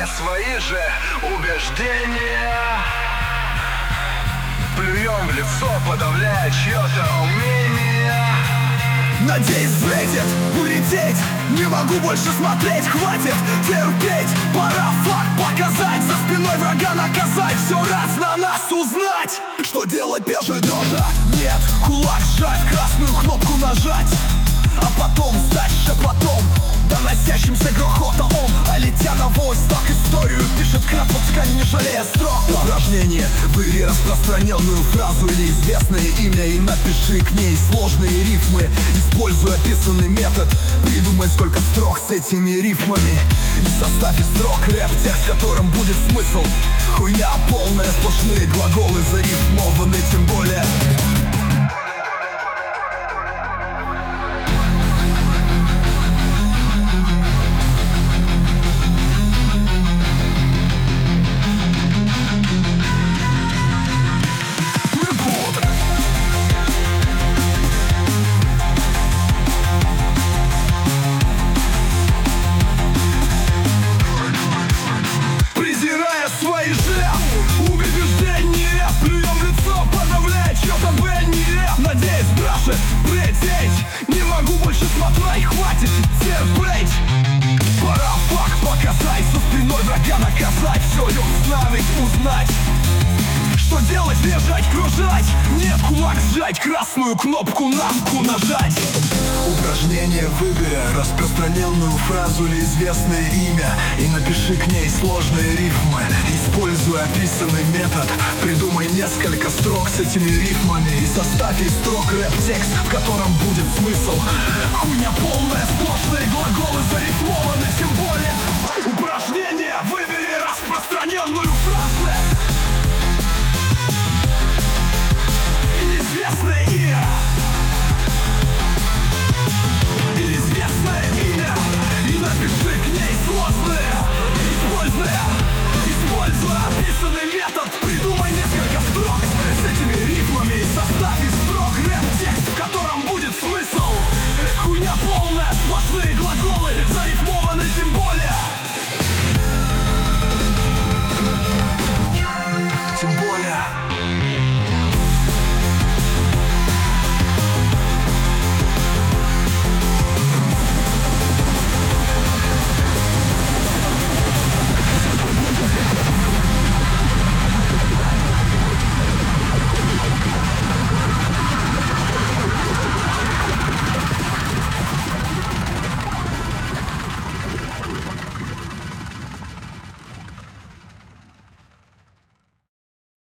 свои же убеждения. Плюем в лицо, подавляя чье-то умение. Надеюсь, взлетит, улететь. Не могу больше смотреть, хватит терпеть. Пора факт показать, за спиной врага наказать. Все раз на нас узнать. Что делать без дрожа? Нет, кулак сжать, красную кнопку нажать, а потом стать шепотом, доносящимся грохотом. А летя на вось, так историю пишет Кратовска, не жалея строк. Упражнение: выбери распространенную фразу или известное имя и напиши к ней сложные рифмы. Используя описанный метод, придумай сколько строк с этими рифмами. И составь из строк рэп, текст, в котором будет смысл. Хуйня полная, сплошные глаголы зарифмованы, тем более. Свои же убеждения, плюем в лицо, подавляя чьё-то мнение. Надеюсь, дальше прилететь. Не могу больше смотреть, хватит терпеть. Пора факт показать, за спиной врага наказать. Все узнать. Что делать, бежать, кружать? Нет, кулак сжать, красную кнопку нажать. Упражнение: выбери распространенную фразу или известное имя и напиши к ней сложные рифмы. Используя описанный метод, придумай несколько строк с этими рифмами и составь из строк рэп-текст, в котором будет смысл. Хуйня полная, сплошные глаголы зарифмованы, тем более.